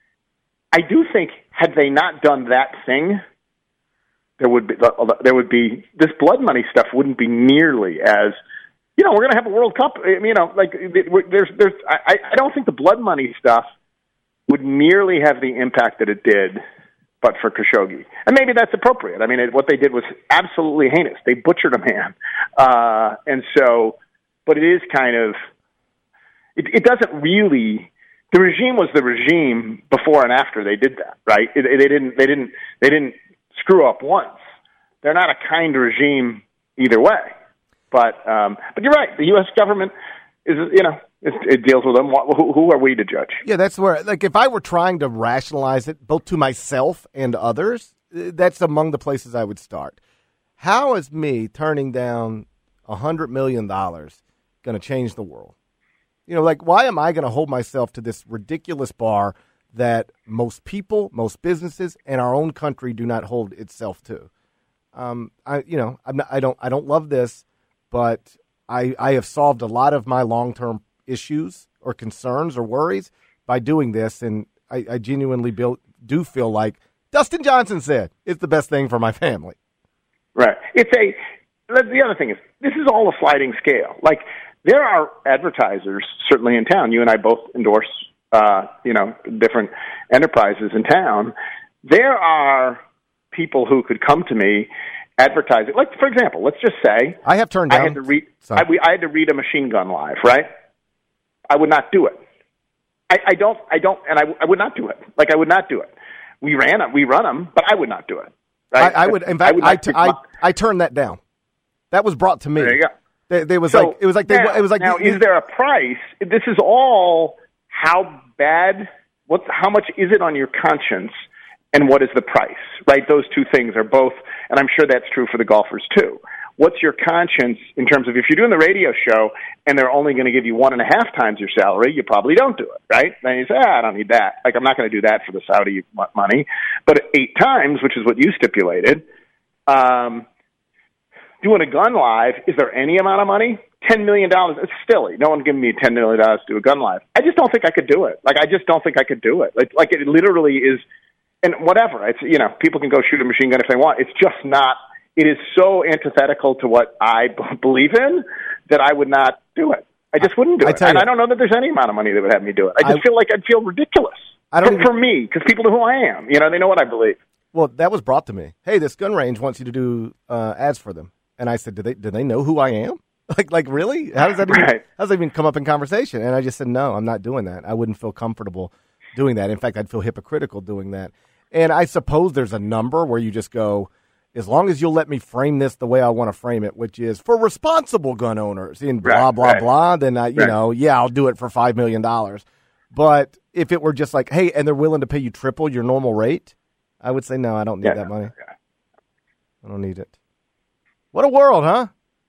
I do think, had they not done that thing, there would be there would be this blood money stuff wouldn't be nearly as, you know, we're going to have a World Cup. You know, like there's there's I, I don't think the blood money stuff would nearly have the impact that it did, but for Khashoggi. And maybe that's appropriate. I mean, it, what they did was absolutely heinous. They butchered a man, uh, and so. But it is kind of, it, it doesn't really, the regime was the regime before and after they did that, right? It, it, they didn't, they didn't, they didn't screw up once. They're not a kind regime either way. But, um, but you're right. The U S government is, you know, it, it deals with them. Who, who are we to judge? Yeah, that's where, like, if I were trying to rationalize it both to myself and others, that's among the places I would start. How is me turning down a hundred million dollars going to change the world? You know, like, why am I going to hold myself to this ridiculous bar that most people, most businesses, and our own country do not hold itself to? Um, I, you know, I'm not, I don't, I don't love this, but I, I have solved a lot of my long-term issues or concerns or worries by doing this, and I, I genuinely build, do feel like Dustin Johnson said it's the best thing for my family. Right. It's a. The other thing is, this is all a sliding scale. Like, there are advertisers, certainly in town. You and I both endorse, uh, you know, different enterprises in town. There are people who could come to me advertising. Like, for example, let's just say I have turned down. I had to read. I, we, I had to read a Machine Gun Live, right? I would not do it. I, I don't. I don't, and I, I would not do it. Like, I would not do it. We ran them. We run them, but I would not do it. Right? I, I would. In fact, I, would I, t- I, I turned that down. That was brought to me. There you go. They, they was so like it was like they, now, it was like now. The, is there a price? This is all how bad. What? How much is it on your conscience, and what is the price? Right. Those two things are both, and I'm sure that's true for the golfers too. What's your conscience in terms of if you're doing the radio show and they're only going to give you one and a half times your salary, you probably don't do it, right? Then you say, ah, I don't need that. Like, I'm not going to do that for the Saudi money. But eight times, which is what you stipulated. Um, Doing a gun live, is there any amount of money? ten million dollars. It's silly. No one's giving me ten million dollars to do a gun live. I just don't think I could do it. Like, I just don't think I could do it. Like, like it literally is, and whatever. It's, you know, people can go shoot a machine gun if they want. It's just not, it is so antithetical to what I b- believe in that I would not do it. I just wouldn't do I it. tell And you, I don't know that there's any amount of money that would have me do it. I just I, feel like I'd feel ridiculous. I don't for, even, for me, because people know who I am. You know, they know what I believe. Well, that was brought to me. Hey, this gun range wants you to do uh, ads for them. And I said, do they do they know who I am? Like, like really? How does that even, right. how does that even come up in conversation? And I just said, no, I'm not doing that. I wouldn't feel comfortable doing that. In fact, I'd feel hypocritical doing that. And I suppose there's a number where you just go, as long as you'll let me frame this the way I want to frame it, which is for responsible gun owners and blah, right, blah, right. blah, then, I, you right. know, yeah, I'll do it for five million dollars. But if it were just like, hey, and they're willing to pay you triple your normal rate, I would say, no, I don't need yeah, that money. yeah. I don't need it. What a world, huh?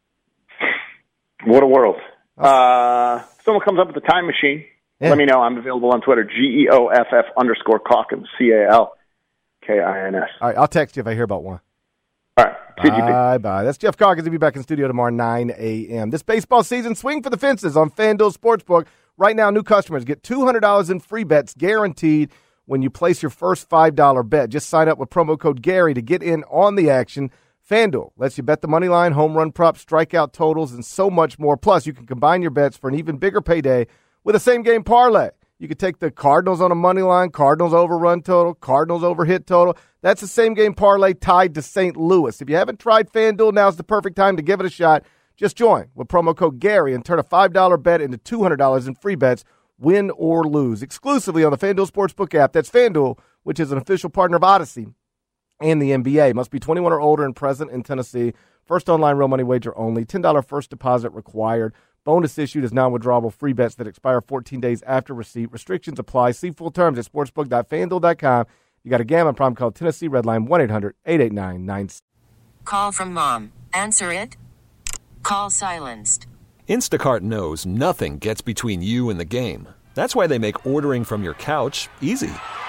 What a world. Uh, if someone comes up with a time machine, yeah. let me know. I'm available on Twitter, G E O F F underscore Calkins, C A L K I N S. All right, I'll text you if I hear about one. All right. Bye, bye. That's Jeff Calkins. He'll be back in studio tomorrow, nine a.m. This baseball season, swing for the fences on FanDuel Sportsbook. Right now, new customers get two hundred dollars in free bets guaranteed when you place your first five dollars bet. Just sign up with promo code Gary to get in on the action. FanDuel lets you bet the money line, home run props, strikeout totals, and so much more. Plus, you can combine your bets for an even bigger payday with a same-game parlay. You could take the Cardinals on a money line, Cardinals over run total, Cardinals over hit total. That's the same-game parlay tied to Saint Louis. If you haven't tried FanDuel, now's the perfect time to give it a shot. Just join with promo code Gary and turn a five dollars bet into two hundred dollars in free bets, win or lose, exclusively on the FanDuel Sportsbook app. That's FanDuel, which is an official partner of Odyssey and the N B A. Must be twenty-one or older and present in Tennessee. First online real money wager only. ten dollars first deposit required. Bonus issued as non-withdrawable free bets that expire fourteen days after receipt. Restrictions apply. See full terms at sportsbook dot fan duel dot com. You got a gambling problem, call Tennessee Redline one eight hundred eight eight nine nine six. Call from mom. Answer it. Call silenced. Instacart knows nothing gets between you and the game. That's why they make ordering from your couch easy.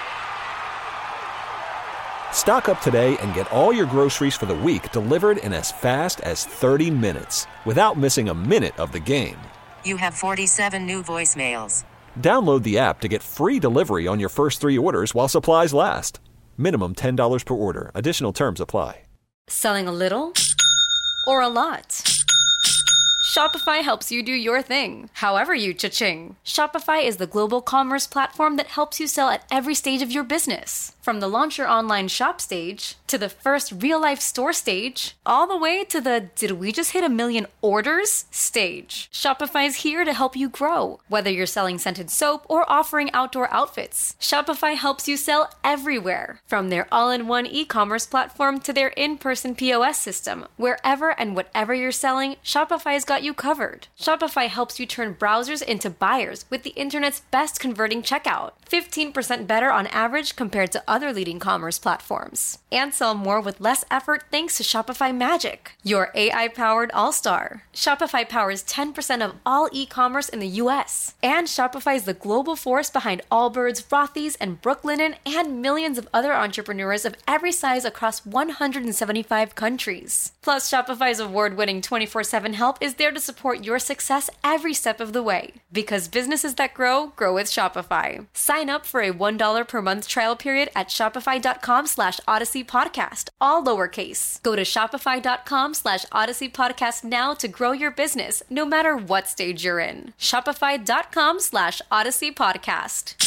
Stock up today and get all your groceries for the week delivered in as fast as thirty minutes without missing a minute of the game. You have forty-seven new voicemails. Download the app to get free delivery on your first three orders while supplies last. Minimum ten dollars per order. Additional terms apply. Selling a little or a lot? Shopify helps you do your thing, however you cha-ching. Shopify is the global commerce platform that helps you sell at every stage of your business. From the launch your online shop stage, to the first real-life store stage, all the way to the did we just hit a million orders stage. Shopify's here to help you grow. Whether you're selling scented soap or offering outdoor outfits, Shopify helps you sell everywhere. From their all-in-one e-commerce platform to their in-person P O S system, wherever and whatever you're selling, Shopify's got you covered. Shopify helps you turn browsers into buyers with the internet's best converting checkout. fifteen percent better on average compared to other leading commerce platforms. And sell more with less effort thanks to Shopify Magic, your A I-powered all-star. Shopify powers ten percent of all e-commerce in the U S. And Shopify is the global force behind Allbirds, Rothy's, and Brooklinen, and millions of other entrepreneurs of every size across one hundred seventy-five countries. Plus, Shopify's award-winning twenty-four seven help is there to support your success every step of the way. Because businesses that grow, grow with Shopify. Sign up for a one dollar per month trial period at shopify.com slash Odyssey Podcast, all lowercase. Go to shopify.com slash Odyssey Podcast now to grow your business, no matter what stage you're in. Shopify.com slash Odyssey Podcast.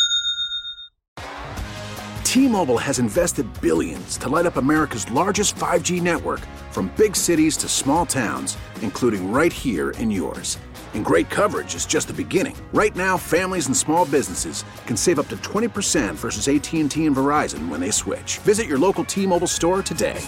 T-Mobile has invested billions to light up America's largest five G network, from big cities to small towns, including right here in yours. And great coverage is just the beginning. Right now, families and small businesses can save up to twenty percent versus A T and T and Verizon when they switch. Visit your local T-Mobile store today.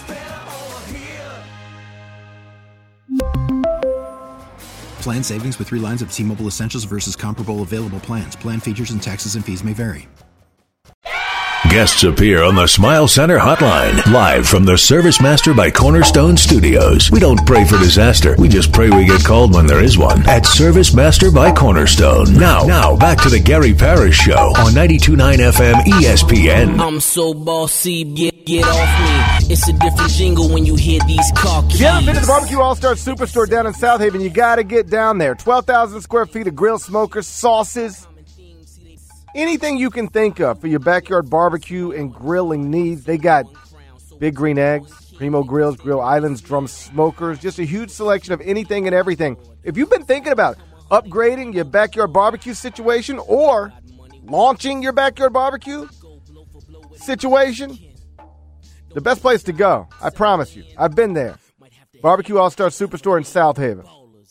Plan savings with three lines of T-Mobile Essentials versus comparable available plans. Plan features and taxes and fees may vary. Guests appear on the Smile Center Hotline, live from the Service Master by Cornerstone Studios. We don't pray for disaster. We just pray we get called when there is one. At Service Master by Cornerstone. Now, now, back to the Gary Parrish Show on ninety-two point nine F M E S P N. I'm so bossy, get, get off me. It's a different jingle when you hear these car keys. If you haven't been to the Barbecue All-Star Superstore down in South Haven, you got to get down there. twelve thousand square feet of grill smokers, sauces, anything you can think of for your backyard barbecue and grilling needs. They got Big Green Eggs, Primo Grills, Grill Islands, Drum Smokers, just a huge selection of anything and everything. If you've been thinking about upgrading your backyard barbecue situation or launching your backyard barbecue situation, the best place to go, I promise you. I've been there. Barbecue All-Star Superstore in South Haven.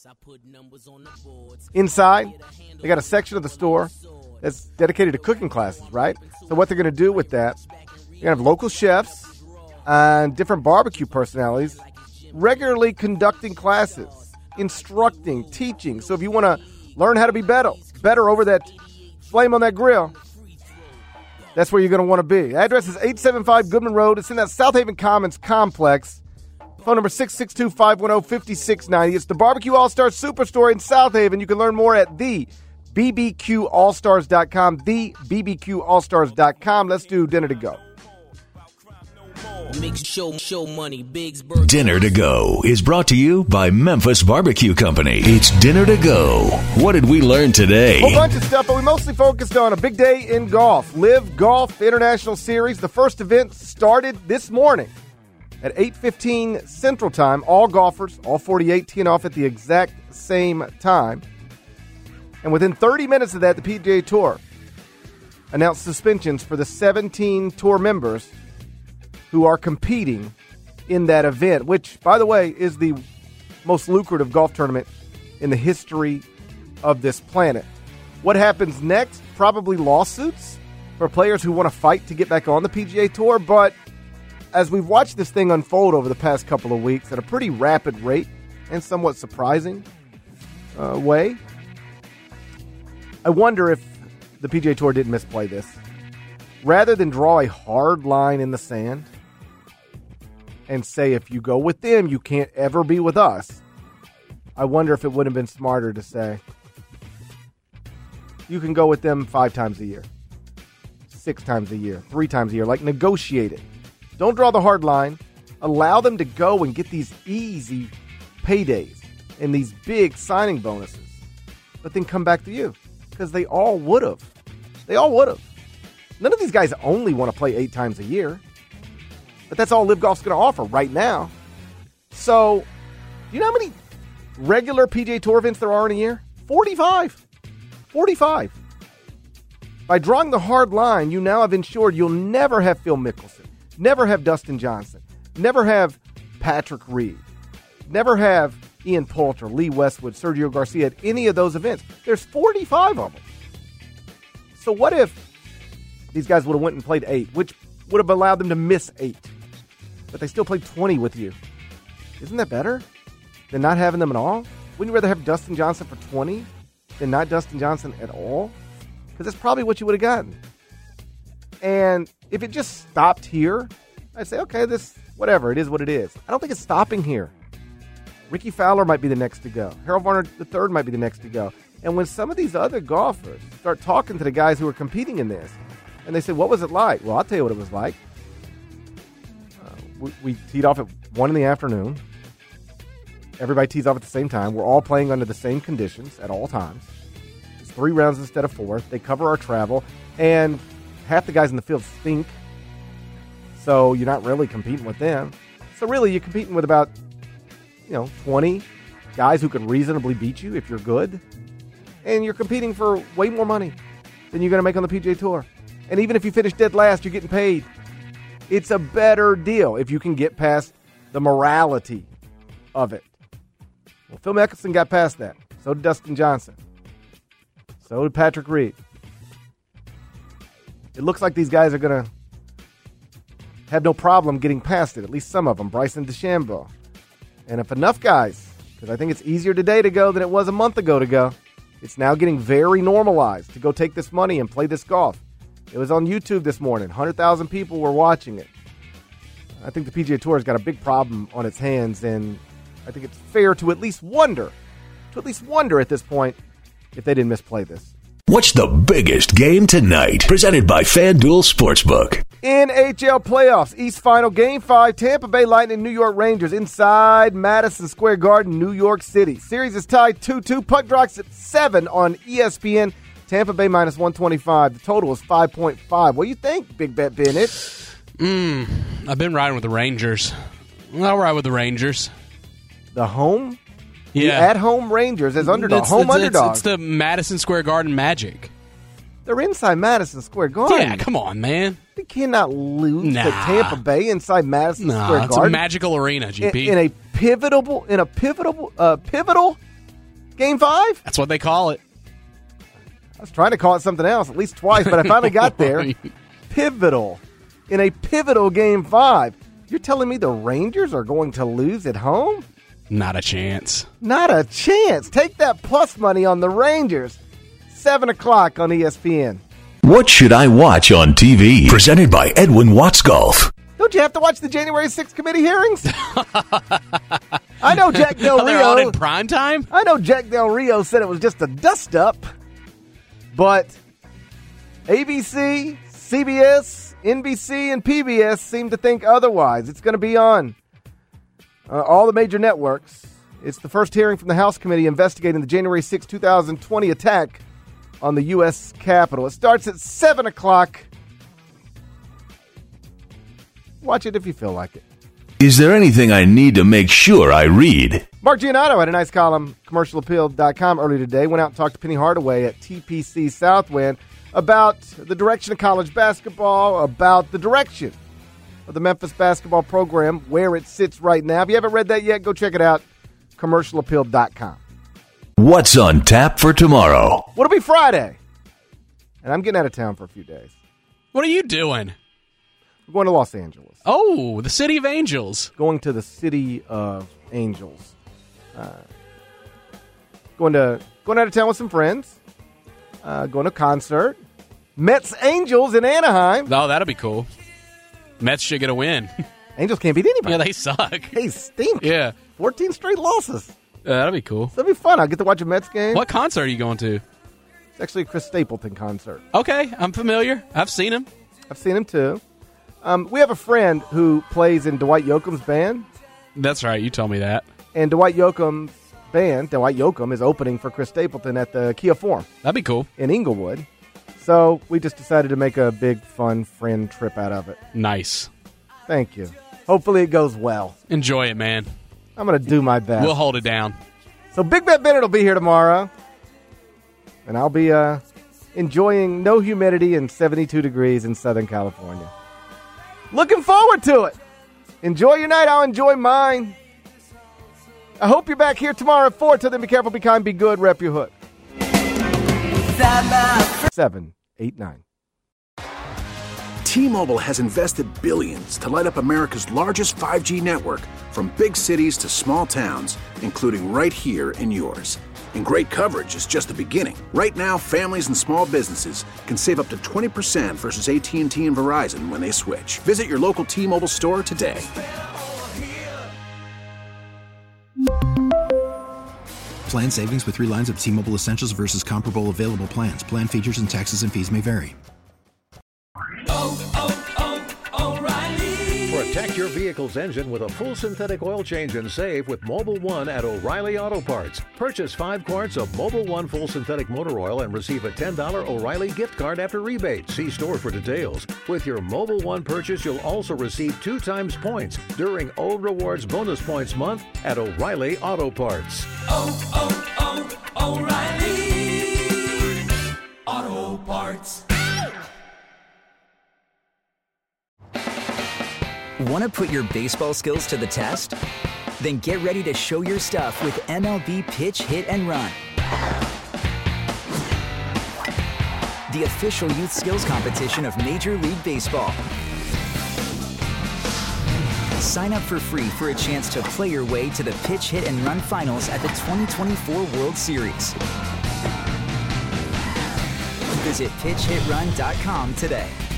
Inside, they got a section of the store that's dedicated to cooking classes, right? So what they're going to do with that, you're going to have local chefs and different barbecue personalities regularly conducting classes, instructing, teaching. So if you want to learn how to be better, better over that flame on that grill, that's where you're going to want to be. The address is eight seventy-five Goodman Road. It's in that South Haven Commons complex. Phone number six six two, five one zero, five six nine zero. It's the Barbecue All-Star Superstore in South Haven. You can learn more at the B B Q all stars dot com, the B B Q all stars dot com. Let's do Dinner to Go. Dinner to Go is brought to you by Memphis Barbecue Company. It's Dinner to Go. What did we learn today? A whole bunch of stuff, but we mostly focused on a big day in golf. Live Golf International Series. The first event started this morning at eight fifteen Central Time. All golfers, all forty-eight, teeing off at the exact same time. And within thirty minutes of that, the P G A Tour announced suspensions for the seventeen tour members who are competing in that event, which, by the way, is the most lucrative golf tournament in the history of this planet. What happens next? Probably lawsuits for players who want to fight to get back on the P G A Tour. But as we've watched this thing unfold over the past couple of weeks at a pretty rapid rate and somewhat surprising uh, way, I wonder if the P G A Tour didn't misplay this. Rather than draw a hard line in the sand and say, if you go with them, you can't ever be with us, I wonder if it would have been smarter to say, you can go with them five times a year, six times a year, three times a year. Like, negotiate it. Don't draw the hard line. Allow them to go and get these easy paydays and these big signing bonuses, but then come back to you, because they all would have. They all would have. None of these guys only want to play eight times a year, but that's all Live Golf's going to offer right now. So, you know how many regular P G A Tour events there are in a year? forty-five. forty-five. By drawing the hard line, you now have ensured you'll never have Phil Mickelson, never have Dustin Johnson, never have Patrick Reed, never have Ian Poulter, Lee Westwood, Sergio Garcia at any of those events. There's forty-five of them. So what if these guys would have went and played eight, which would have allowed them to miss eight, but they still played twenty with you? Isn't that better than not having them at all? Wouldn't you rather have Dustin Johnson for twenty than not Dustin Johnson at all? Because that's probably what you would have gotten. And if it just stopped here, I'd say, okay, this, whatever, it is what it is. I don't think it's stopping here. Ricky Fowler might be the next to go. Harold Varner the third might be the next to go. And when some of these other golfers start talking to the guys who are competing in this, and they say, what was it like? Well, I'll tell you what it was like. Uh, we, we teed off at one in the afternoon. Everybody tees off at the same time. We're all playing under the same conditions at all times. It's three rounds instead of four. They cover our travel. And half the guys in the field stink. So you're not really competing with them. So really, you're competing with about, you know, twenty guys who can reasonably beat you if you're good. And you're competing for way more money than you're going to make on the P G A Tour. And even if you finish dead last, you're getting paid. It's a better deal if you can get past the morality of it. Well, Phil Mickelson got past that. So did Dustin Johnson. So did Patrick Reed. It looks like these guys are going to have no problem getting past it, at least some of them. Bryson DeChambeau. And if enough guys, because I think it's easier today to go than it was a month ago to go, it's now getting very normalized to go take this money and play this golf. It was on YouTube this morning. one hundred thousand people were watching it. I think the P G A Tour has got a big problem on its hands, and I think it's fair to at least wonder, to at least wonder at this point, if they didn't misplay this. What's the biggest game tonight? Presented by FanDuel Sportsbook. N H L playoffs, East Final Game five, Tampa Bay Lightning, New York Rangers inside Madison Square Garden, New York City. Series is tied two two. Puck drops at seven on E S P N. Tampa Bay minus one twenty-five. The total is five point five. What do you think, Big Bet Bennett? Mm, I've been riding with the Rangers. I'll ride with the Rangers. The home? Yeah. The at-home Rangers as underdog. It's, home it's, underdog. It's, it's the Madison Square Garden magic. They're inside Madison Square Garden. Yeah, come on, man. They cannot lose nah. to Tampa Bay inside Madison nah, Square it's Garden. It's a magical arena, G P. In, in a pivotal, in a pivotal, uh, pivotal Game five? That's what they call it. I was trying to call it something else at least twice, but I finally got there. Pivotal. In a pivotal Game five. You're telling me the Rangers are going to lose at home? Not a chance. Not a chance. Take that plus money on the Rangers. seven o'clock on E S P N. What should I watch on T V? Presented by Edwin Watts Golf. Don't you have to watch the January sixth committee hearings? I know Jack Del Rio. They're on in prime time? I know Jack Del Rio said it was just a dust-up. But A B C, C B S, N B C, and P B S seem to think otherwise. It's going to be on uh, all the major networks. It's the first hearing from the House Committee investigating the January sixth, twenty twenty attack on the U S Capitol. It starts at seven o'clock. Watch it if you feel like it. Is there anything I need to make sure I read? Mark Giannotto had a nice column, commercial appeal dot com, earlier today. Went out and talked to Penny Hardaway at T P C Southwind about the direction of college basketball, about the direction of the Memphis basketball program, where it sits right now. If you haven't read that yet, go check it out, commercial appeal dot com. What's on tap for tomorrow? What'll be Friday? And I'm getting out of town for a few days. What are you doing? We're going to Los Angeles. Oh, the City of Angels. Going to the City of Angels. Uh, going to going out of town with some friends. Uh, going to a concert. Mets Angels in Anaheim. Oh, that'll be cool. Mets should get a win. Angels can't beat anybody. Yeah, they suck. They stink. Yeah. fourteen straight losses. Uh, that'll be cool. So that'll be fun. I'll get to watch a Mets game. What concert are you going to? It's actually a Chris Stapleton concert. Okay, I'm familiar. I've seen him. I've seen him too. Um, we have a friend who plays in Dwight Yoakam's band. That's right. You told me that. And Dwight Yoakam's band, Dwight Yoakam, is opening for Chris Stapleton at the Kia Forum. That'd be cool. In Inglewood. So we just decided to make a big, fun friend trip out of it. Nice. Thank you. Hopefully it goes well. Enjoy it, man. I'm going to do my best. We'll hold it down. So Big Bet Bennett will be here tomorrow. And I'll be uh, enjoying no humidity and seventy-two degrees in Southern California. Looking forward to it. Enjoy your night. I'll enjoy mine. I hope you're back here tomorrow at four. Till then, be careful, be kind, be good. Rep your hood. Seven, eight, nine. T-Mobile has invested billions to light up America's largest five G network, from big cities to small towns, including right here in yours. And great coverage is just the beginning. Right now, families and small businesses can save up to twenty percent versus A T and T and Verizon when they switch. Visit your local T-Mobile store today. Plan savings with three lines of T-Mobile Essentials versus comparable available plans. Plan features and taxes and fees may vary. Protect your vehicle's engine with a full synthetic oil change and save with Mobil one at O'Reilly Auto Parts. Purchase five quarts of Mobil one full synthetic motor oil and receive a ten dollars O'Reilly gift card after rebate. See store for details. With your Mobil one purchase, you'll also receive two times points during O Rewards Bonus Points Month at O'Reilly Auto Parts. Oh, oh, oh, O'Reilly Auto Parts. Want to put your baseball skills to the test? Then get ready to show your stuff with M L B Pitch, Hit, and Run. The official youth skills competition of Major League Baseball. Sign up for free for a chance to play your way to the Pitch, Hit, and Run finals at the twenty twenty-four World Series. Visit pitch hit run dot com today.